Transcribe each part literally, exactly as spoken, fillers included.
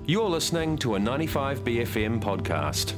You're listening to a ninety-five B F M podcast.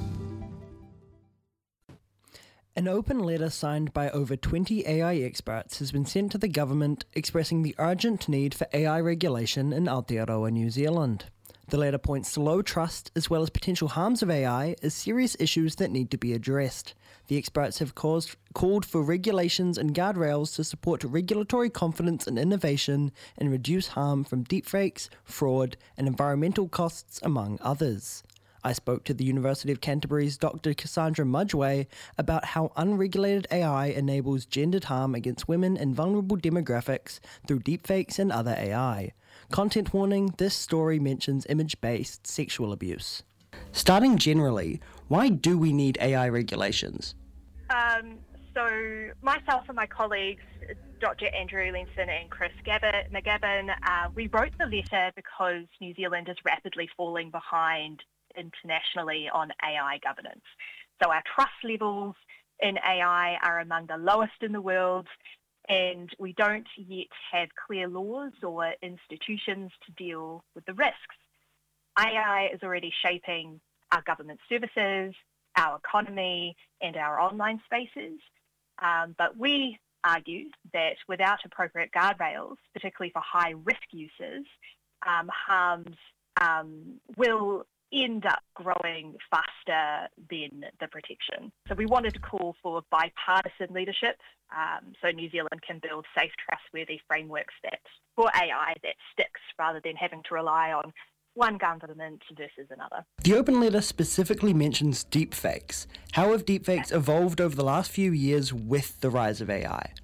An open letter signed by over twenty A I experts has been sent to the government expressing the urgent need for A I regulation in Aotearoa, New Zealand. The letter points to low trust as well as potential harms of A I as serious issues that need to be addressed. The experts have caused, called for regulations and guardrails to support regulatory confidence and innovation and reduce harm from deepfakes, fraud, and environmental costs, among others. I spoke to the University of Canterbury's Doctor Cassandra Mudgeway about how unregulated A I enables gendered harm against women and vulnerable demographics through deepfakes and other A I. Content warning, this story mentions image-based sexual abuse. Starting generally, why do we need A I regulations? Um, so myself and my colleagues, Doctor Andrew Lenson and Chris Gabbett, McGabbin, uh, we wrote the letter because New Zealand is rapidly falling behind internationally on A I governance. So our trust levels in A I are among the lowest in the world, and we don't yet have clear laws or institutions to deal with the risks. A I is already shaping our government services, our economy, and our online spaces. Um, but we argue that without appropriate guardrails, particularly for high-risk uses, um, harms um, will end up growing faster than the protection. So we wanted to call for bipartisan leadership um, so New Zealand can build safe, trustworthy frameworks that for A I that sticks rather than having to rely on one government versus another. The open letter specifically mentions deepfakes. How have deepfakes evolved over the last few years with the rise of A I?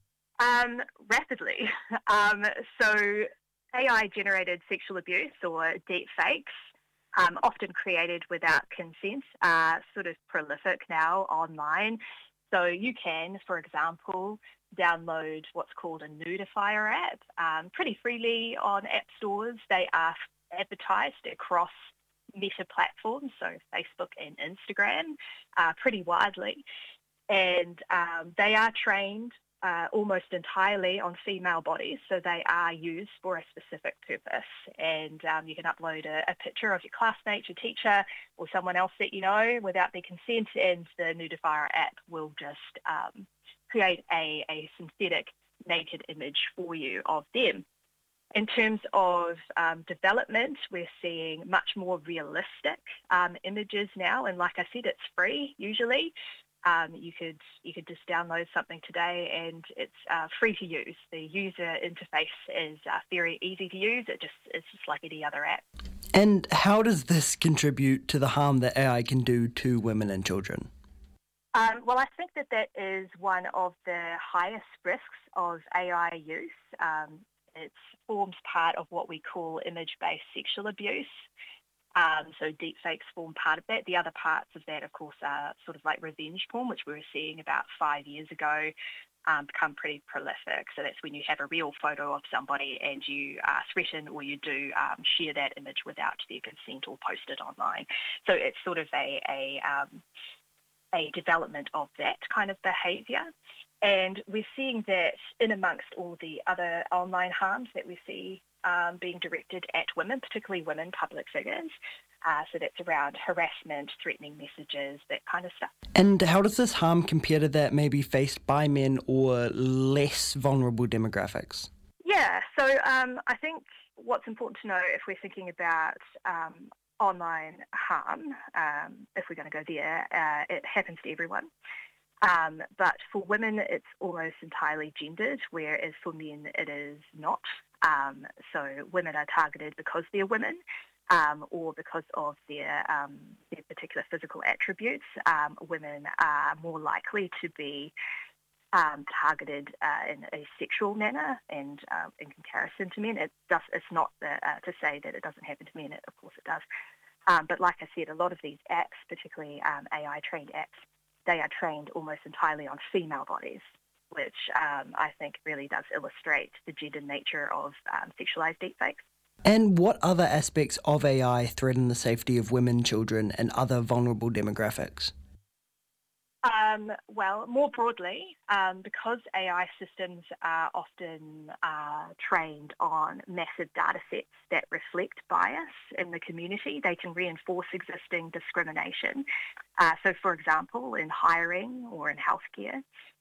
Um, rapidly. Um, so A I-generated sexual abuse or deepfakes, um, often created without consent, are sort of prolific now online. So you can, for example, download what's called a nudifier app um, pretty freely on app stores. They are advertised across meta platforms, so Facebook and Instagram, uh, pretty widely. And um, they are trained uh, almost entirely on female bodies, so they are used for a specific purpose. And um, you can upload a, a picture of your classmate, your teacher, or someone else that you know without their consent, and the nudifier app will just um, create a, a synthetic naked image for you of them. In terms of um, development, we're seeing much more realistic um, images now, and like I said, it's free usually. Um, you could you could just download something today, and it's uh, free to use. The user interface is uh, very easy to use. It just it's just like any other app. And how does this contribute to the harm that A I can do to women and children? Um, well, I think that that is one of the highest risks of A I use. Um, It forms part of what we call image-based sexual abuse. Um, so deepfakes form part of that. The other parts of that, of course, are sort of like revenge porn, which we were seeing about five years ago, um, become pretty prolific. So that's when you have a real photo of somebody and you uh, threaten or you do um, share that image without their consent or post it online. So it's sort of a, a, um, a development of that kind of behaviour. And we're seeing that in amongst all the other online harms that we see um, being directed at women, particularly women public figures. Uh, so that's around harassment, threatening messages, that kind of stuff. And how does this harm compare to that maybe faced by men or less vulnerable demographics? Yeah, so um, I think what's important to know if we're thinking about um, online harm, um, if we're going to go there, uh, it happens to everyone. Um, but for women, it's almost entirely gendered, whereas for men, it is not. Um, so women are targeted because they're women um, or because of their, um, their particular physical attributes. Um, women are more likely to be um, targeted uh, in a sexual manner, and uh, in comparison to men. It does, it's not the, uh, to say that it doesn't happen to men, it, of course it does. Um, but like I said, a lot of these apps, particularly um, A I-trained apps, they are trained almost entirely on female bodies, which um, I think really does illustrate the gendered nature of um, sexualised deepfakes. And what other aspects of A I threaten the safety of women, children, and other vulnerable demographics? Um, well, more broadly, um, because A I systems are often uh, trained on massive data sets that reflect bias in the community, they can reinforce existing discrimination. Uh, so, for example, in hiring or in healthcare.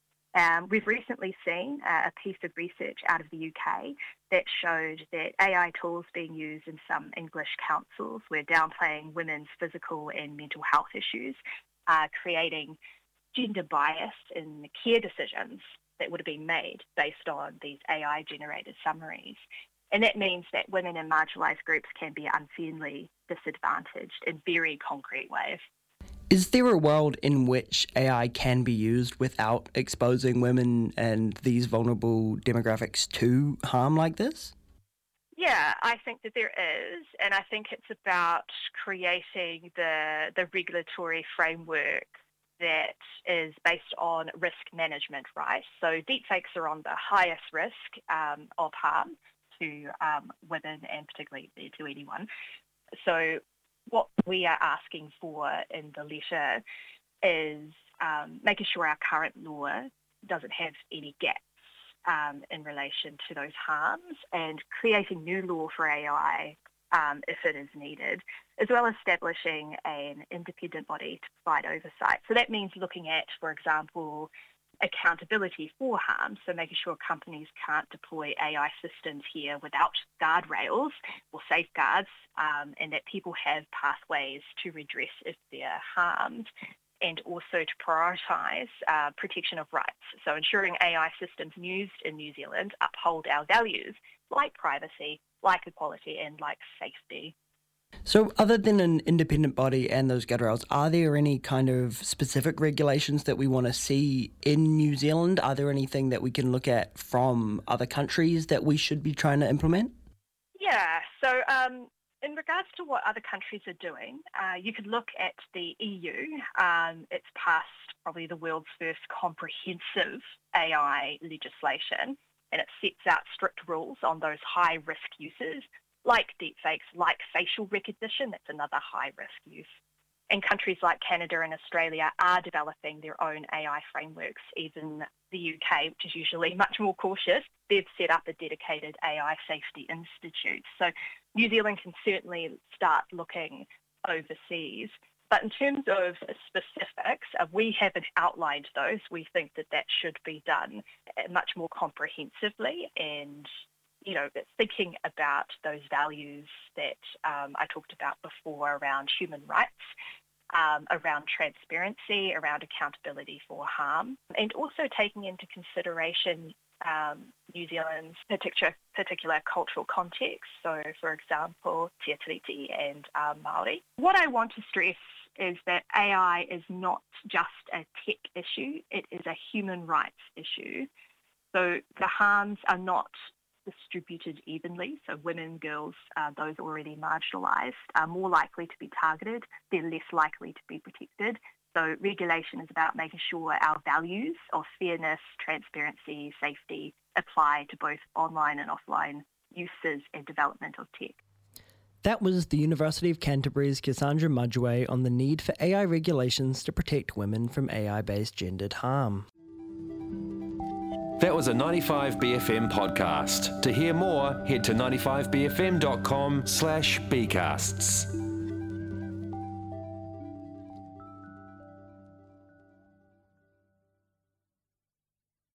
Um, we've recently seen uh, a piece of research out of the U K that showed that A I tools being used in some English councils were downplaying women's physical and mental health issues, uh, creating gender bias in care decisions that would have been made based on these A I-generated summaries. And that means that women in marginalised groups can be unfairly disadvantaged in very concrete ways. Is there a world in which A I can be used without exposing women and these vulnerable demographics to harm like this? Yeah, I think that there is, and I think it's about creating the the regulatory framework that is based on risk management, right? So deepfakes are on the highest risk um, of harm to um, women and particularly to anyone. So what we are asking for in the letter is um, making sure our current law doesn't have any gaps um, in relation to those harms, and creating new law for A I um, if it is needed, as well as establishing an independent body to provide oversight. So that means looking at, for example, accountability for harm, so making sure companies can't deploy A I systems here without guardrails or safeguards, um, and that people have pathways to redress if they're harmed, and also to prioritise uh, protection of rights, so ensuring A I systems used in New Zealand uphold our values like privacy, like equality, and like safety. So other than an independent body and those guardrails, are there any kind of specific regulations that we want to see in New Zealand? Are there anything that we can look at from other countries that we should be trying to implement? Yeah, so um, in regards to what other countries are doing, uh, you could look at the E U. Um, it's passed probably the world's first comprehensive A I legislation, and it sets out strict rules on those high-risk uses, like deepfakes, like facial recognition. That's another high-risk use. And countries like Canada and Australia are developing their own A I frameworks. Even the U K, which is usually much more cautious, they've set up a dedicated A I safety institute. So New Zealand can certainly start looking overseas. But in terms of specifics, uh, we haven't outlined those. We think that that should be done much more comprehensively, and you know, thinking about those values that um, I talked about before around human rights, um, around transparency, around accountability for harm, and also taking into consideration um, New Zealand's particular, particular cultural context. So, for example, Te Tiriti and uh, Māori. What I want to stress is that A I is not just a tech issue, it is a human rights issue. So the harms are not distributed evenly. So women, girls, uh, those already marginalised are more likely to be targeted. They're less likely to be protected. So regulation is about making sure our values of fairness, transparency, safety apply to both online and offline uses and development of tech. That was the University of Canterbury's Cassandra Mudgeway on the need for A I regulations to protect women from A I-based gendered harm. That was a ninety-five B F M podcast. To hear more, head to ninety-five b f m dot com slash bcasts.